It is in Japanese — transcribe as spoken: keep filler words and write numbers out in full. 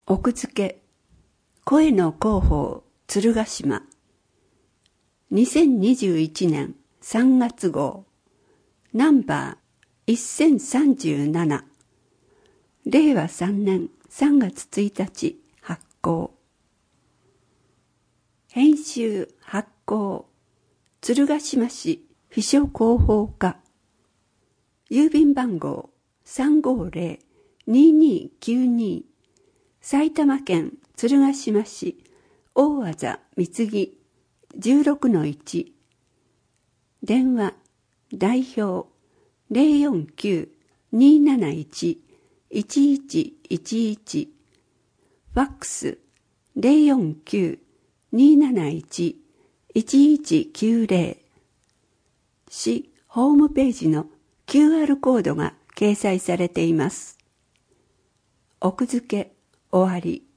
奥付け声の広報鶴ヶ島にせんにじゅういちねんさんがつ号ナンバーせんさんじゅうななれいわさんねんさんがつついたち発行編集発行鶴ヶ島市秘書広報課郵便番号 さんごーぜろにーにーきゅうに埼玉県鶴ヶ島市大字三木 じゅうろくのいち 電話代表 ゼロよんきゅう にーなないち いちいちいちいち ファックス ゼロよんきゅう にーなないち いちいちきゅうぜろ 市ホームページの キューアール コードが掲載されています。奥付け終わり。